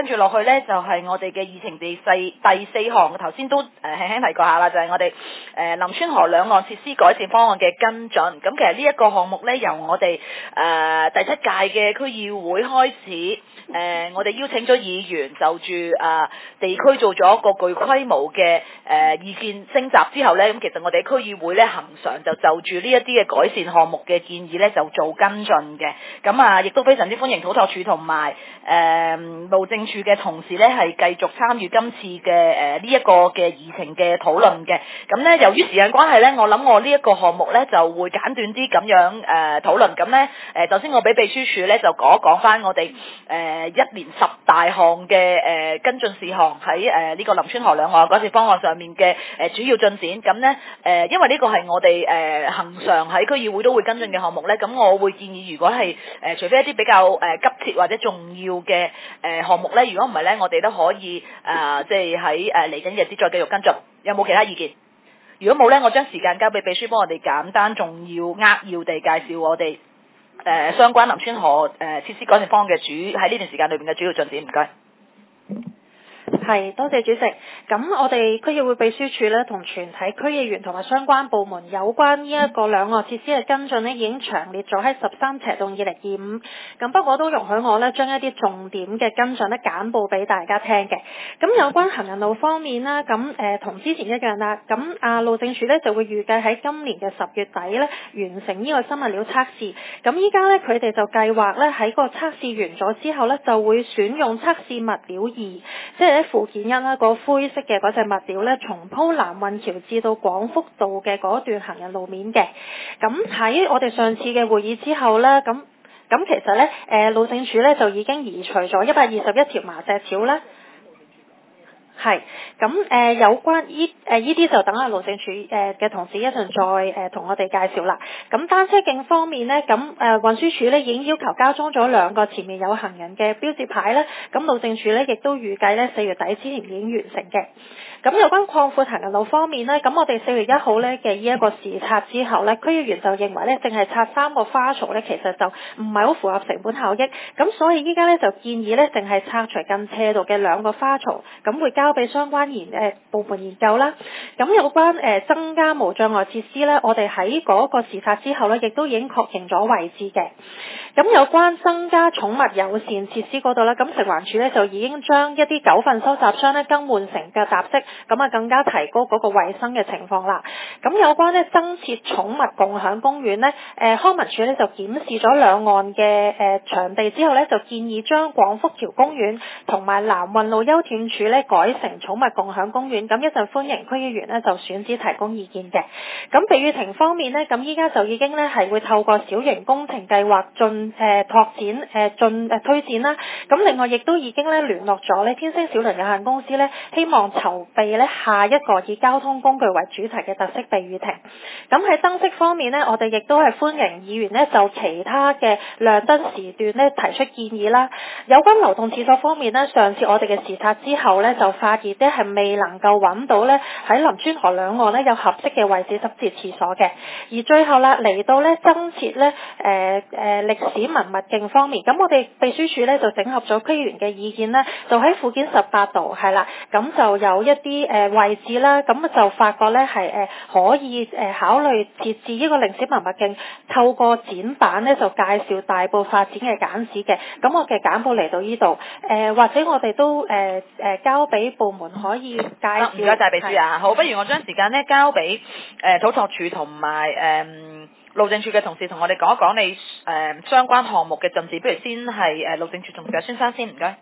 跟住落去呢，就係我哋嘅議程第四項，頭先都輕輕提過下啦，就係我哋林村河兩岸設施改善方案嘅跟進。咁其實呢一個項目呢，由我哋第7屆嘅區議會開始，我哋邀請咗議員就住地區做咗一個具規模嘅意見徵集之後呢，咁其實我哋區議會呢，恆常就住呢一啲嘅改善項目嘅建議呢，就做跟進嘅。咁亦都非常之歡迎土拓署同埋路政署嘅同事呢，係繼續參與今次嘅呢一個嘅議程嘅討論嘅。咁呢，由於時間關係呢，我諗我呢一個項目呢，就會簡短啲咁樣討論。咁呢，首先我俾秘書處呢，就講翻我哋一連10大項嘅跟進事項喺呢個林村河兩岸改善方案上面嘅主要進展。咁呢，因為呢個係我哋恆常喺區議會都會跟進嘅項目呢，咁我會建議如果係除非一啲比較急切或者重要嘅項目呢，如果唔係呢，我哋都可以即係喺嚟緊日子再繼續跟進。有冇其他意見？如果冇呢，我將時間交俾秘書幫我哋簡單重要扼要地介紹我哋相關林村河設施改善方案嘅喺呢段時間裏面嘅主要進展。唔該。 係，多謝主席。咁我哋區議會秘書處咧，同全體區議員同埋相關部門有關呢一個兩岸設施嘅跟進呢，已經詳列咗喺13/2025。咁不過都容許我咧，將一啲重點嘅跟進咧簡報俾大家聽嘅。咁有關行人路方面啦，咁同之前一樣啦。咁路政署咧就會預計喺今年嘅10月底咧完成呢個生物料測試。咁依家咧佢哋就計劃咧喺個測試完咗之後咧，就會選用測試物料2，即係附件1啦，個灰色嘅嗰隻物料咧，重鋪南運橋至到廣福道嘅嗰段行人路面嘅。咁喺我哋上次嘅會議之後咧，咁其實咧，路政署咧就已經移除咗121條麻石橋啦。係，咁有關依啲就等路政署嘅同事一陣再同我哋介紹啦。咁單車徑方面呢，咁運輸署呢已經要求加裝咗2個前面有行人嘅標誌牌啦。咁路政署呢亦都預計呢4月底之前已經完成嘅。咁有關擴闊行人路方面呢，咁我哋4月1號呢嘅呢一個視察之後呢，區議員就認為呢，淨係拆3個花槽呢，其實就唔係好符合成本效益。咁所以依家呢，就建議呢，淨係拆除近斜度嘅2個花槽，咁會交俾相關部門研究啦。咁有關增加無障礙設施呢，我哋喺嗰個視察之後呢，亦都已經確認咗位置嘅。咁有關增加寵物友善設施嗰度呢，咁食環署呢，就已經將一啲狗糞收集箱呢更換成嘅搭式，咁更加提高嗰個衞生嘅情況啦。咁有關呢增設寵物共享公園呢，康文署呢就檢視咗兩岸嘅場地之後呢，就建議將廣福橋公園同埋南運路休憩處呢改成寵物共享公園。咁一陣歡迎區議員呢就選址提供意見嘅。咁避雨亭方面呢，咁依家就已經呢係會透過小型工程計劃拓展推展啦。咁另外亦都已經呢聯絡咗呢天星小輪有限公司呢，希望籌備呢下一個以交通工具為主題嘅特色避雨亭。咁喺燈飾方面呢，我哋亦都係歡迎議員呢就其他嘅亮燈時段呢提出建議啦。有關流動廁所方面呢，上次我哋嘅視察之後呢，就發現呢係未能夠揾到呢喺林村河兩岸呢有合適嘅位置執設廁所嘅。而最後啦，嚟到呢增設呢歷史文物徑方面，咁我哋秘書處呢就整合咗區議員嘅意見呢，就喺附件18度係啦，咁就有一啲位置啦，咁就發覺呢係可以考慮設置呢個歷史文物徑，透過展板呢就介紹大埔發展嘅簡史嘅。咁我嘅簡報嚟到呢度，或者我哋都交俾部門可以介紹。 唔該晒秘書啊。好，不如我將時間呢交俾土拓署同埋路政署嘅同事同我哋講一講你相關項目嘅進展。不如先係路政署同事孫生先，唔該。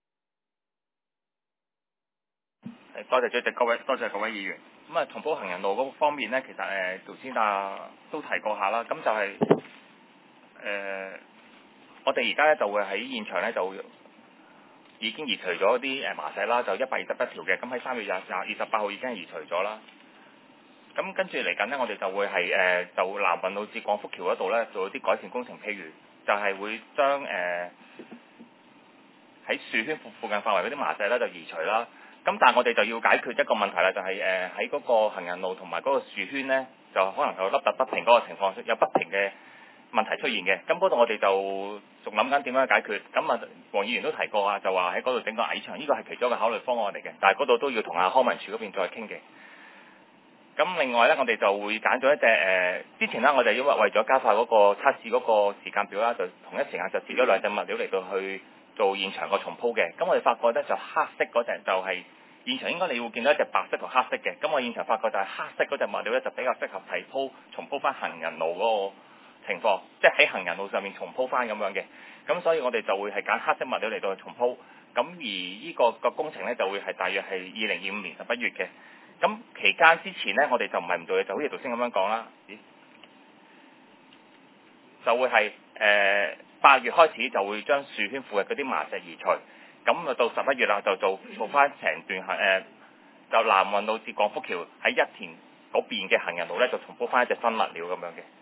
多謝主席，多謝各位議員。咁啊，重鋪行人路嗰方面呢，其實頭先都提過下啦。咁就係我哋而家咧就會喺現場咧就已經移除咗啲麻石啦，就121條嘅。咁喺3月28號已經移除咗啦。咁跟住嚟緊呢，我哋就會係就南運路至廣福橋嗰度咧做啲改善工程，譬如就係會將喺樹圈附近範圍嗰啲麻石咧就移除啦。咁但係我哋就要解決一個問題啦，就係喺嗰個行人路同埋嗰個樹圈呢，就可能有凹凸不平嗰個情況，有不停嘅問題出現嘅。咁嗰度我哋就仲諗緊點樣解決。咁啊，黃議員都提過啊，就話喺嗰度整個矮牆，呢個係其中一個考慮方案嚟嘅。但係嗰度都要同康文署嗰邊再傾嘅。咁另外呢，我哋就會揀咗一隻之前呢，我哋因為咗加快嗰個測試嗰個時間表啦，就同一時間就試咗兩隻物料嚟到去做現場個重鋪嘅。咁我哋發覺呢，就黑色嗰隻就係現場應該你會見到一隻白色同黑色嘅。咁我現場發覺就係黑色嗰隻物料呢，就比較適合係重鋪翻行人路嗰個情況，即係喺行人路上面重鋪翻咁樣嘅。咁所以我哋就會係揀黑色物料嚟到去重鋪。咁而呢個工程呢，就會係大約係2025年11月嘅。咁期間之前呢，我哋就唔係唔做嘢，就好似頭先咁樣講啦。就會係8月開始就會將樹圈附近嗰啲麻石移除。咁啊到11月啦，就做翻成段就南運路至廣福橋喺一田嗰邊嘅行人路呢，就重鋪翻一隻新物料咁樣嘅。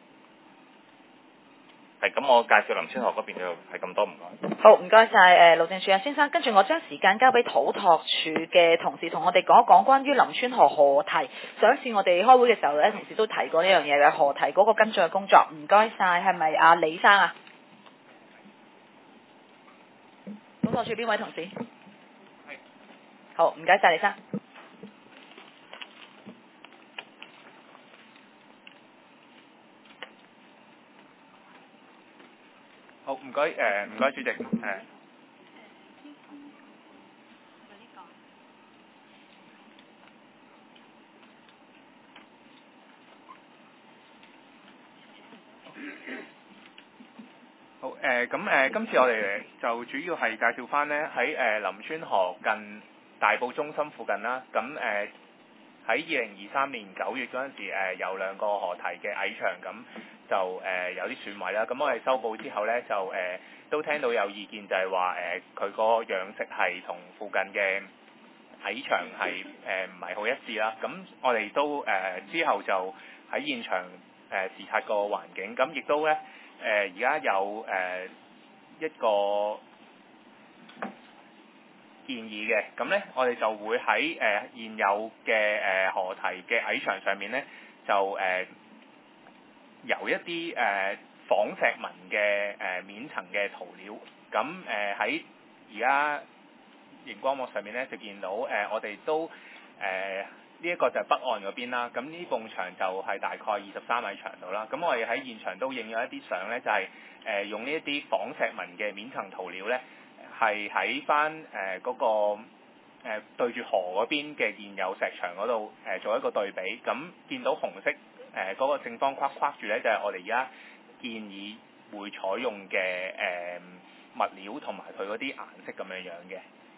係咁，我介紹林村河嗰邊就係咁多，唔該。 好，唔該晒路政署先生。跟住我將時間交俾土拓署嘅同事，同我哋講一講關於林村河河堤。上次我哋開會嘅時候咧，同事都提過呢樣嘢嘅河堤嗰個跟進嘅工作。唔該晒，係咪阿李生啊？土拓署邊位同事？係。好，唔該晒，李生。 好，唔該，唔該主席，好，今次我哋就主要係介紹翻呢喺林村河近大埔中心附近啦，咁喺2023年9月嗰陣時，有兩個河堤嘅矮牆咁。就有啲損毀啦，咁我哋修補之後呢，就都聽到有意見就係話佢個樣式係同附近嘅矮牆係唔係好一致啦，咁我哋都之後就喺現場視察個環境，咁亦都呢，而家有一個建議嘅，咁呢，我哋就會喺現有嘅河堤嘅矮牆上面呢，就由一啲仿石紋嘅面層嘅塗料，咁喺而家熒光幕上面咧就見到我哋都呢一個就係北岸嗰邊啦，咁呢埲牆就係大概23米長度啦，咁我哋喺現場都影咗一啲相咧，就係用呢一啲仿石紋嘅面層塗料咧，係喺翻嗰個對住河嗰邊嘅現有石牆嗰度做一個對比，咁見到紅色嗰個正方框住咧，就係我哋而家建議會採用嘅物料同埋佢嗰啲顏色咁樣樣嘅。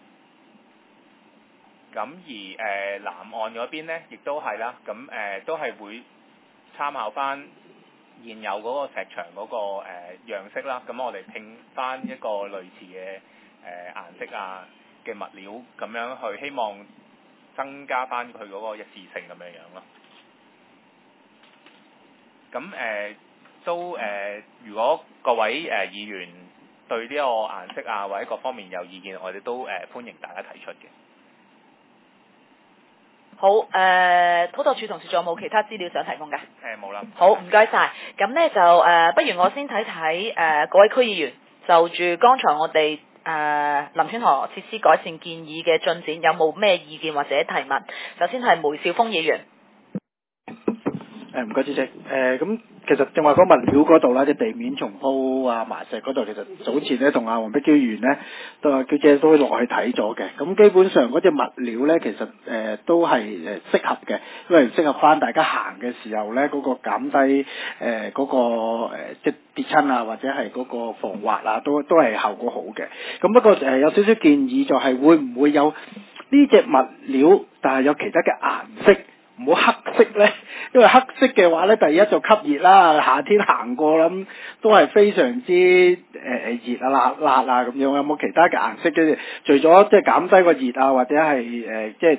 咁而南岸嗰邊咧，亦都係啦，咁都係會參考翻現有嗰個石牆嗰個樣式啦。咁我哋拼翻一個類似嘅顏色啊嘅物料，咁樣去希望增加翻佢嗰個一致性咁樣樣咯。咁如果各位議員對呢個顏色啊或者各方面有意見，我哋都歡迎大家提出嘅。 好，土拓署同事仲有冇其他資料想提供㗎？ 冇啦。 好，唔該晒。咁呢就不如我先睇睇各位區議員就住剛才我哋林村河設施改善建議嘅進展，有冇咩意見或者提問？首先係梅兆豐議員。 唔該主席，咁其實正話講物料嗰度啦，即地面重鋪啊、麻石嗰度，其實早前咧同阿黃碧嬌議員咧都阿嬌姐都落去睇咗嘅。咁基本上嗰隻物料咧，其實都係適合嘅，因為適合翻大家行嘅時候咧，嗰個減低嗰個即跌親啊，或者係嗰個防滑啊，都係效果好嘅。咁不過有少少建議就係會唔會有呢隻物料，但係有其他嘅顏色？唔好黑色咧，因為黑色嘅話咧，第一就吸熱啦，夏天行過啦，咁都係非常之熱啊、辣啊咁樣。有冇其他嘅顏色嘅？除咗即係減低個熱啊，或者係即係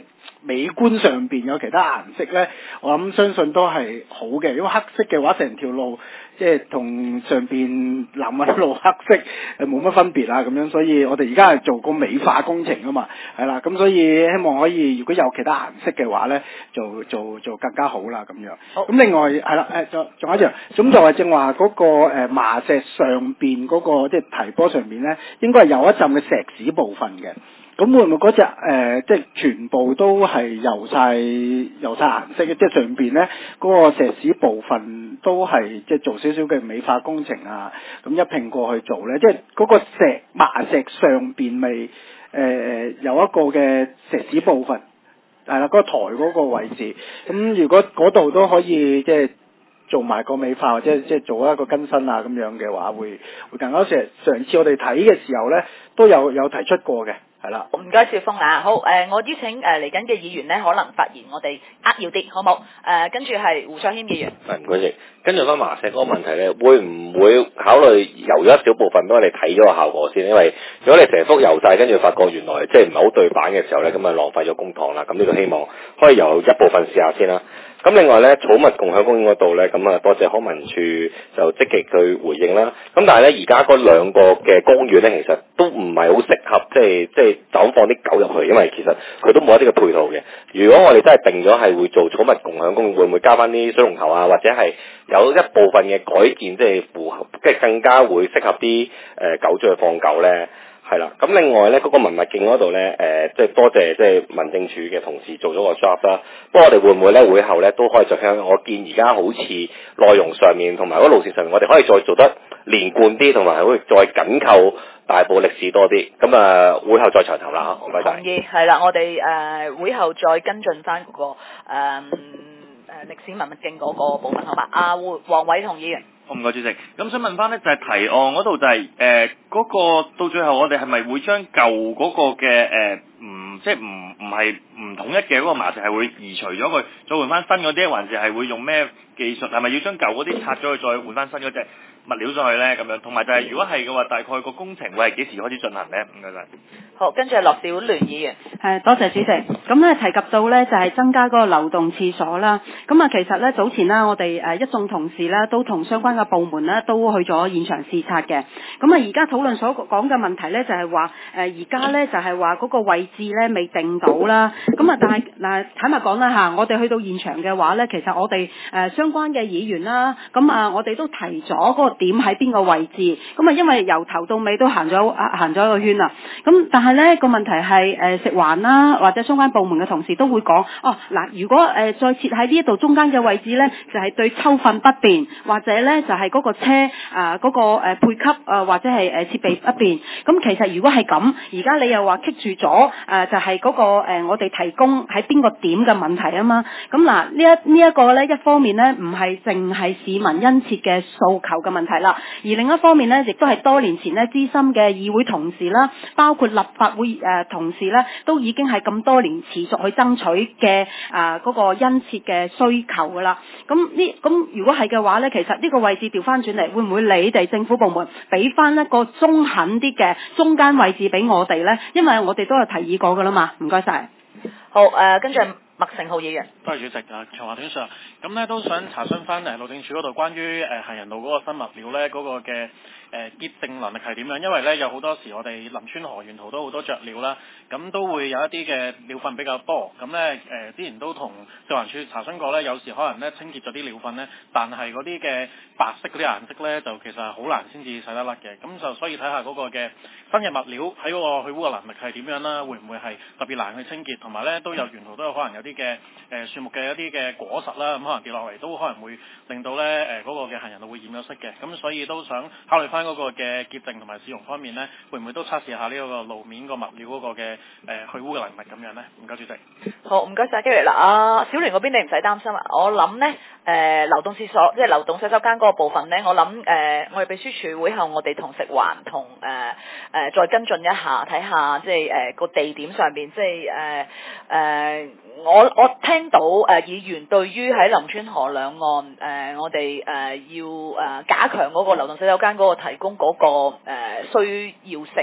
美觀上邊有其他顏色咧，我諗相信都係好嘅，因為黑色嘅話成條路即係同上邊南運路黑色冇乜分別啊咁樣，所以我哋而家係做個美化工程啊嘛，係啦，咁所以希望可以如果有其他顏色嘅話咧，做更加好啦咁樣。 好， 咁另外係啦，仲有一樣，咁就係正話嗰個麻石上邊嗰個即係堤坡上面咧，應該係有一陣嘅石屎部分嘅。咁會唔會嗰隻即係全部都係油晒顏色嘅？即係上邊咧嗰個石屎部分都係即係做少少嘅美化工程啊？咁一併過去做咧，即係嗰個麻石上邊咪有一個嘅石屎部分，係啦，嗰個台嗰個位置。咁如果嗰度都可以即係做埋個美化或者即係做一個更新啊咁樣嘅話，會更加上次我哋睇嘅時候咧都有提出過嘅。係啦， 唔該，少峰啊，好我邀請嚟緊嘅議員咧，可能發言我哋扼要啲，好冇？跟住係胡卓謙議員。 唔該先，跟住翻麻石嗰個問題咧，會唔會考慮油咗一小部分俾我哋睇咗個效果先？因為如果你成幅油晒，跟住發覺原來即係唔係好對版嘅時候咧，咁啊浪費咗公帑啦。咁呢個希望可以由一部分試下先啦。咁另外咧，草物共享公園嗰度咧，咁啊多謝康文署就積極去回應啦。咁但係咧，而家嗰兩個嘅公園咧，其實都唔係好適合，即係就咁放啲狗入去，因為其實佢都冇一啲嘅配套嘅。如果我哋真係定咗係會做草物共享公園，會唔會加翻啲水龍頭啊，或者係有一部分嘅改建，即係符合，即係更加會適合啲狗出去放狗咧？係啦，咁另外咧嗰個文物徑嗰度咧，即係多謝即係民政處嘅同事做咗個 draft 啦。不過我哋會唔會咧會後咧都可以再聽？我見而家好似內容上面同埋嗰路線上面，我哋可以再做得連貫啲，同埋可以再緊扣大埔歷史多啲。咁會後再詳談啦嚇，唔該晒。 同意，係啦，我哋會後再跟進翻嗰個歷史文物徑嗰個部分，好嘛？黃偉同議員。 唔該主席，咁想問翻呢，就係提案嗰度就係嗰個到最後我哋係咪會將舊嗰個嘅即係唔係唔統一嘅嗰個麻石係會移除咗佢，再換翻新嗰啲，還是係會用咩技術？係咪要將舊嗰啲拆咗去，再換翻新嗰隻物料上去咧？咁樣，同埋就係如果係嘅話，大概個工程會係幾時開始進行咧？唔該晒。 好，跟住係樂小聯議員。 多謝主席。咁咧提及到咧就係增加嗰個流動廁所啦。咁啊，其實咧早前啦，我哋一眾同事咧都同相關嘅部門咧都去咗現場視察嘅。咁啊，而家討論所講嘅問題咧就係話而家咧就係話嗰個位置咧未定到啦。咁啊，但係嗱坦白講啦嚇，我哋去到現場嘅話咧，其實我哋相關嘅議員啦，咁啊我哋都提咗嗰個點喺邊個位置。咁啊，因為由頭到尾都行咗一個圈啦。咁但係咧個問題係食環啦，或者相關部門嘅同事都會講，如果再設喺呢一度中間嘅位置咧，就係對抽糞不便，或者咧就係嗰個車嗰個配給或者係設備不便。咁其實如果係咁，而家你又話棘住咗就係嗰個我哋提供喺邊個點嘅問題啊嘛。咁嗱呢一個咧一方面咧唔係淨係市民殷切嘅訴求嘅問題啦，而另一方面咧亦都係多年前咧資深嘅議會同事啦，包括立法會同事咧，都已經係咁多年持續去爭取嘅嗰個殷切嘅需求噶啦。咁如果係嘅話咧，其實呢個位置調翻轉嚟，會唔會你哋政府部門俾翻一個中肯啲嘅中間位置俾我哋咧？因為我哋都有提議過噶啦嘛。唔該晒。 好跟住麥成浩議員。 多謝主席長話短説，咁咧都想查詢翻路政署嗰度關於行人路嗰個新物料咧嗰個嘅潔淨能力係點樣？因為咧有好多時我哋林村河沿途都好多雀鳥啦，咁都會有一啲嘅鳥糞比較多。咁咧之前都同食環署查詢過咧，有時可能咧清潔咗啲鳥糞咧，但係嗰啲嘅白色嗰啲顏色咧就其實係好難先至洗得甩嘅。咁就所以睇下嗰個嘅新嘅物料喺嗰個去污嘅能力係點樣啦？會唔會係特別難去清潔？同埋咧都有沿途都有可能有啲嘅樹木嘅一啲嘅果實啦，咁可能跌落嚟都可能會令到咧嗰個嘅行人路會染咗色嘅。咁所以都想考慮翻嗰個嘅潔淨同埋使用方面咧，會唔會都測試下呢個路面個物料嗰個嘅去污嘅能力咁樣咧？唔該主席。 好，唔該晒基瑞嗱，小聯嗰邊你唔使擔心啊。我諗咧流動廁所即係流動洗手間嗰個部分咧，我諗我哋秘書處會後我哋同食環同再跟進一下，睇下即係個地點上邊即係我聽到議員對於喺林村河兩岸我哋要加強嗰個流動洗手間嗰個提供嗰個需要性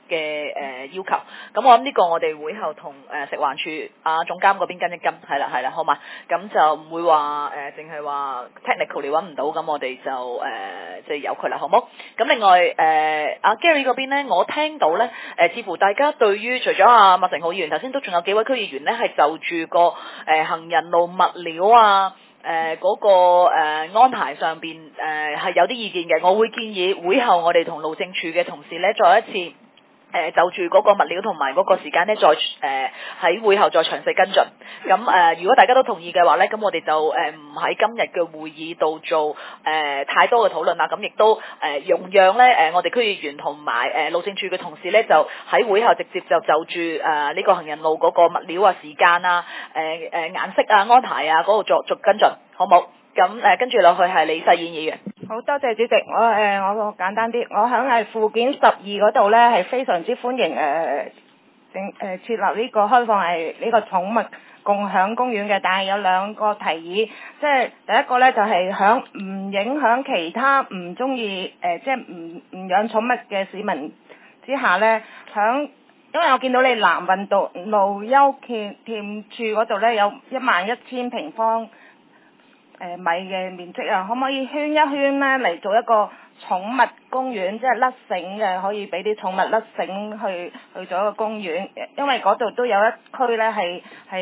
要求。咁我諗呢個我哋會後同食環署總監嗰邊跟一跟，係啦，好嘛？咁就唔會話淨係話 technically 揾唔到，咁我哋就即係由佢啦，好冇？咁另外阿 Gary 嗰邊咧，我聽到咧似乎大家對於除咗阿麥成浩議員，頭先都仲有幾位區議員咧係就住個行人路物料啊。嗰個安排上邊係有啲意見嘅，我會建議會後我哋同路政署嘅同事咧再一次就住嗰個物料同埋嗰個時間咧，再喺會後再詳細跟進。咁如果大家都同意嘅話咧，咁我哋就唔喺今日嘅會議度做太多嘅討論啦。咁亦都容讓咧我哋區議員同埋路政署嘅同事咧，就喺會後直接就住呢個行人路嗰個物料啊、時間啊、顏色啊、安排啊嗰度作跟進，好冇？咁跟住落去係李世燕議員。 好多謝主席，我簡單啲，我響係附件12嗰度咧係非常之歡迎設立呢個開放係呢個寵物共享公園嘅，但係有兩個提議，即係第一個咧就係響唔影響其他唔中意即係唔養寵物嘅市民之下咧，因為我見到你南運道路優店處嗰度咧有11000平方米嘅面積啊，可唔可以圈一圈咧嚟做一個寵物公園，即係甩繩嘅，可以俾啲寵物甩繩去做一個公園，因為嗰度都有一區咧係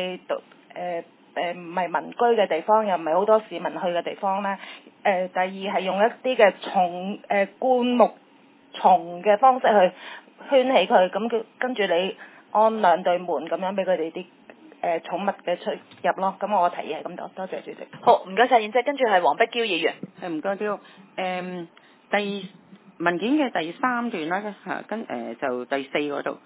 唔係民居嘅地方，又唔係好多市民去嘅地方咧。第二係用一啲嘅灌木叢嘅方式去圈起佢，咁跟住你安兩對門咁樣俾佢哋啲寵物嘅出入咯。咁我提議係咁多，多謝主席。 好，唔該晒，然之後跟住係黃碧嬌議員。 唔該嬌。文件嘅第3段啦，就第4嗰度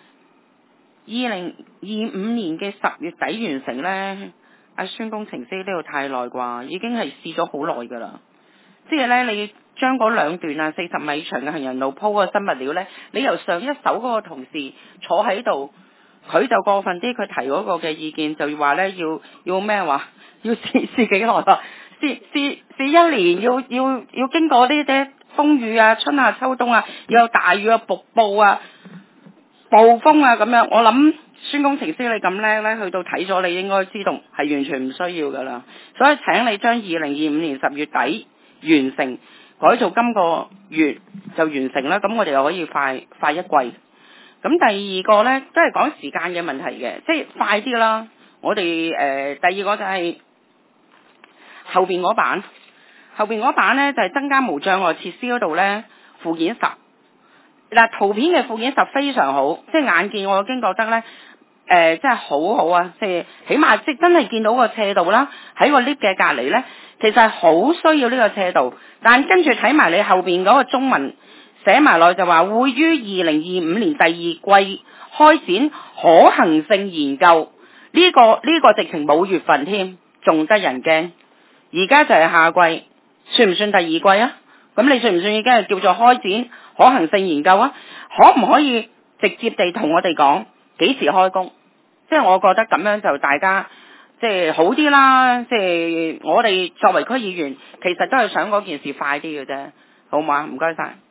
，2025年嘅10月底完成咧。阿孫工程師呢度太耐啩，已經係試咗好耐㗎啦。即係咧，你將嗰兩段啊40米長嘅行人路鋪個新物料咧，你由上一手嗰個同事坐喺度，佢就過分啲，佢提嗰個嘅意見就話咧要咩話？要試幾耐啊？試1年，要經過呢啲風雨啊、春夏秋冬啊，要有大雨啊、瀑布啊、暴風啊咁樣。我諗孫工程師你咁叻咧，去到睇咗你應該知道係完全唔需要噶啦。所以請你將2025年10月底完成，改做今個月就完成啦。咁我哋又可以快一季。咁第二個咧都係講時間嘅問題嘅，即係快啲啦。我哋第二個就係後邊嗰版咧就係增加無障礙設施嗰度咧，附件10嗱，圖片嘅附件10非常好，即係眼見我已經覺得咧真係好好啊！即係起碼即係真係見到個斜道啦，喺個 lift 嘅隔離咧，其實係好需要呢個斜道。但跟住睇埋你後邊嗰個中文寫埋落就話會於2025年第2季開展可行性研究。呢個直情冇月份添，仲得人驚。而家就係夏季，算唔算第2季啊？咁你算唔算已經係叫做開展可行性研究啊？可唔可以直接地同我哋講幾時開工？即係我覺得咁樣就大家即係好啲啦。即係我哋作為區議員，其實都係想嗰件事快啲嘅啫，好嘛？唔該晒。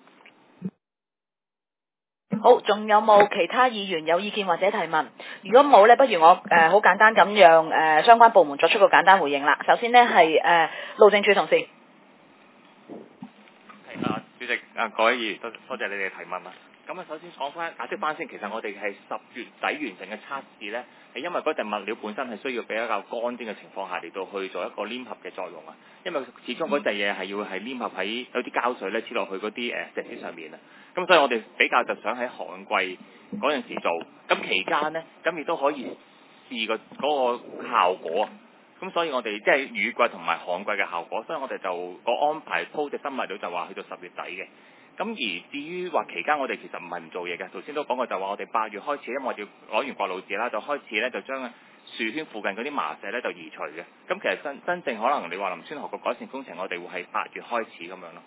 好，仲有冇其他議員有意見或者提問？如果冇呢，不如我好簡單咁讓相關部門作出個簡單回應啦。首先呢，係路政署同事。 係主席各位議員多謝你哋嘅提問啦。咁首先解釋翻先，其實我哋係10月底完成嘅測試呢，係因為嗰隻物料本身係需要比較乾啲嘅情況下嚟到去做一個黏合嘅作用啊。因為始終嗰隻嘢係要係黏合喺有啲膠水咧黐落去嗰啲石屎上面啊。咁所以我哋比較就想喺旱季嗰陣時做，咁期間呢，咁亦都可以試嗰個效果啊。咁所以我哋即係雨季同埋旱季嘅效果，所以我哋就個安排鋪隻新物料就話去到10月底嘅。咁而至於話期間我哋其實唔係唔做嘢嘅，頭先都講過就話我哋8月開始，因為我哋要攞完國路紙啦，就開始咧就將樹圈附近嗰啲麻石咧就移除嘅。咁其實真正可能你話林村河個改善工程，我哋會係8月開始咁樣咯。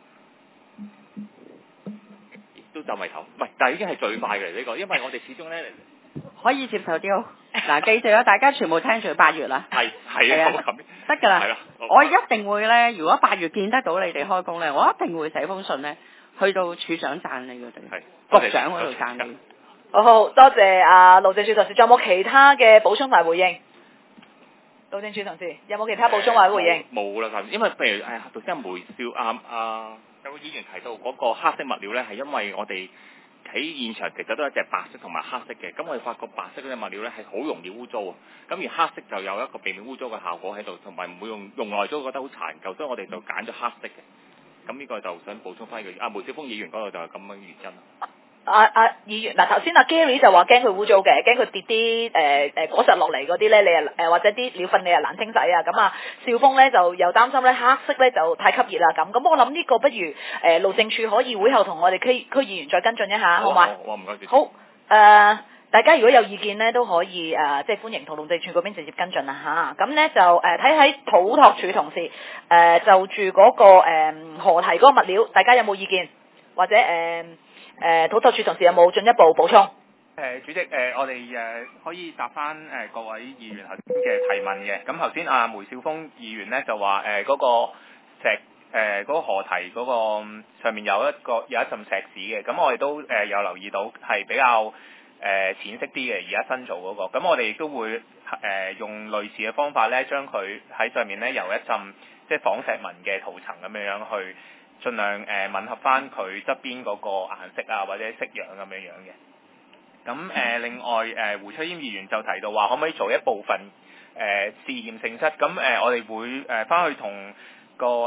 都皺眉頭，唔係，但係已經係最快嘅呢個，因為我哋始終咧可以接受啲。嗱，記住啦，大家全部聽住8月啦。 係啊， 得㗎啦。 係啦， 我一定會咧，如果8月見得到你哋開工咧，我一定會寫封信咧去到處長讚你佢哋， 係局長嗰度讚你。 好多謝阿路政署同事，仲有冇其他嘅補充同埋回應？路政署同事有冇其他補充或者回應？ 冇啦，因為譬如頭先梅少有個議員提到嗰個黑色物料咧，係因為我哋喺現場其實都有一隻白色同埋黑色嘅，咁我哋發覺白色嗰隻物料咧係好容易污糟啊，咁而黑色就有一個避免污糟嘅效果喺度，同埋唔會用耐咗覺得好殘舊，所以我哋就揀咗黑色嘅。咁呢個就想補充翻佢。梅少峰議員嗰度就係咁樣原因。 議員嗱，頭先Gary 就話驚佢污糟嘅，驚佢跌啲果實落嚟嗰啲咧，你或者啲鳥糞你又難清洗啊。咁少峰咧就又擔心咧黑色咧就太吸熱啦咁。咁我諗呢個不如路政署可以會後同我哋區議員再跟進一下，好嘛？ 好，唔該。 好大家如果有意見咧，都可以即係歡迎同路政署嗰邊直接跟進啦嚇。咁咧就睇喺土拓署同事就住嗰個河堤嗰個物料，大家有冇意見或者土拓署同事有冇進一步補充？ 主席，我哋可以答翻各位議員頭先嘅提問嘅。咁頭先梅少峰議員咧就話嗰個嗰個河堤嗰個上面有一陣石屎嘅，咁我哋都有留意到係比較淺色啲嘅，而家新做嗰個。咁我哋亦都會用類似嘅方法咧，將佢喺上面咧由一陣即係仿石紋嘅塗層咁樣去盡量吻合翻佢側邊嗰個顏色啊或者色樣咁樣嘅。咁另外胡翠煙議員就提到話可唔可以做一部分試驗性質？咁我哋會翻去同個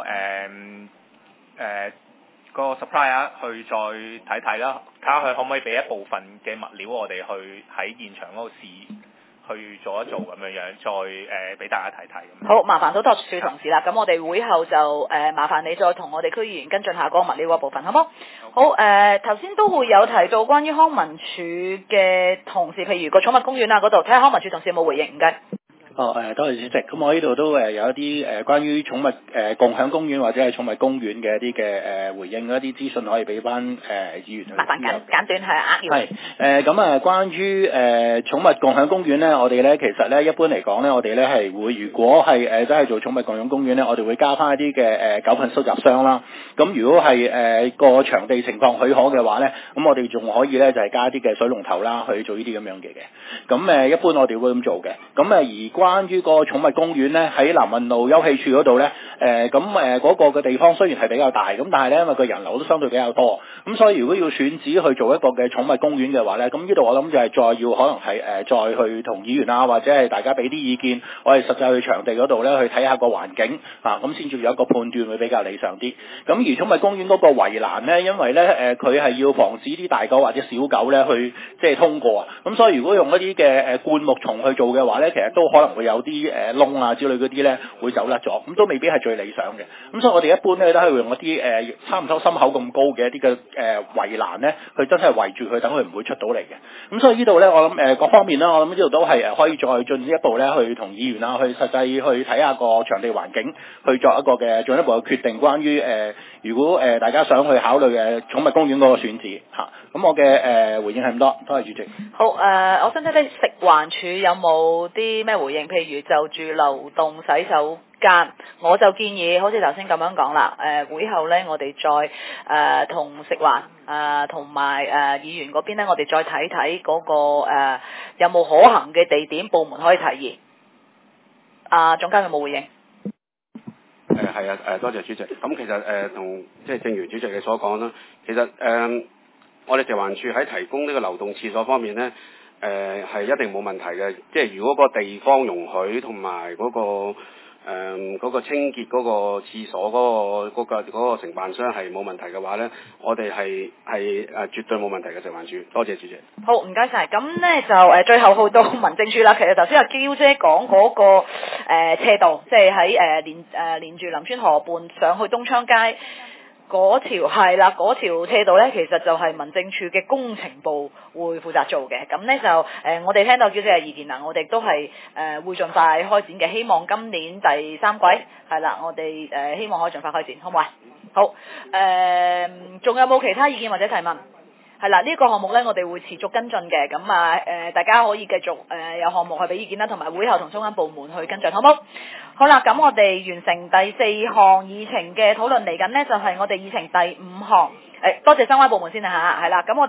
supplier 去再睇睇啦，睇下佢可唔可以俾一部分嘅物料我哋去喺現場嗰度試。去做一做咁樣再俾大家睇睇咁。 好，麻煩土拓署同事啦。咁我哋會後就麻煩你再同我哋區議員跟進下嗰個物料嗰部分，好冇？好頭先都會有提到關於康文署嘅同事，譬如個寵物公園啊嗰度，睇下康文署同事有冇回應？唔該。 多謝主席。咁我呢度都有一啲關於寵物共享公園或者係寵物公園嘅一啲嘅回應一啲資訊可以俾翻議員去。 麻煩簡短係咁關於寵物共享公園咧，我哋咧其實咧一般嚟講咧，我哋咧係會如果係真係做寵物共享公園咧，我哋會加翻一啲嘅狗糞收集箱啦。咁如果係個場地情況許可嘅話咧，咁我哋仲可以咧就係加啲嘅水龍頭啦去做呢啲咁樣嘅。咁一般我哋會咁做嘅。咁而關於個寵物公園咧，喺南運路休憩處嗰度咧，嗰個嘅地方雖然係比較大，咁但係咧因為個人流都相對比較多，咁所以如果要選址去做一個嘅寵物公園嘅話咧，咁呢度我諗就係再要可能係再去同議員啊，或者係大家俾啲意見，我哋實際去場地嗰度咧去睇下個環境咁先至有一個判斷會比較理想啲。咁而寵物公園嗰個圍欄咧，因為咧佢係要防止啲大狗或者小狗咧去即係通過啊，咁所以如果用一啲嘅灌木叢去做嘅話咧，其實都可能會有啲窿啊之類嗰啲咧會走甩咗，咁都未必係最理想嘅。咁所以我哋一般咧都係會用一啲差唔多心口咁高嘅一啲嘅圍欄咧，去真係圍住佢，等佢唔會出到嚟嘅。咁所以呢度咧，我諗各方面啦，我諗呢度都係可以再進一步咧去同議員啊，去實際去睇下個場地環境，去作一個嘅進一步嘅決定。關於如果大家想去考慮寵物公園嗰個選址嚇，咁我嘅回應係咁多，多謝主席。 好我想睇睇食環署有冇啲咩回應，譬如就住流動洗手間，我就建議好似頭先咁樣講啦，會後咧我哋再同食環同埋議員嗰邊咧，我哋再睇睇嗰個有冇可行嘅地點部門可以提議。總監有冇回應？ 係啊，多謝主席。咁其實同即係正如主席你所講啦，其實我哋食環署喺提供呢個流動廁所方面咧，係一定冇問題嘅。即係如果個地方容許同埋嗰個清潔嗰個廁所嗰個承辦商係冇問題嘅話咧，我哋係絕對冇問題嘅食環署。多謝主席。 好，唔該晒。咁咧就最後去到民政處啦。其實頭先阿嬌姐講嗰個斜道，即係喺連住林村河畔上去東昌街嗰條係啦，嗰條斜道咧，其實就係民政處嘅工程部會負責做嘅。咁咧就我哋聽到嬌姐嘅意見啦，我哋都係會盡快開展嘅，希望今年第三季係啦，我哋希望可以盡快開展，好唔好啊？好，仲有冇其他意見或者提問？ 係啦，呢、個項目咧，我哋會持續跟進嘅，咁啊大家可以繼續有項目去俾意見啦，同埋會後同相關部門去跟進，好冇？好啦，咁我哋完成第4項議程嘅討論，嚟緊呢就係我哋議程第5項，多謝相關部門先啊嚇，係啦，咁我。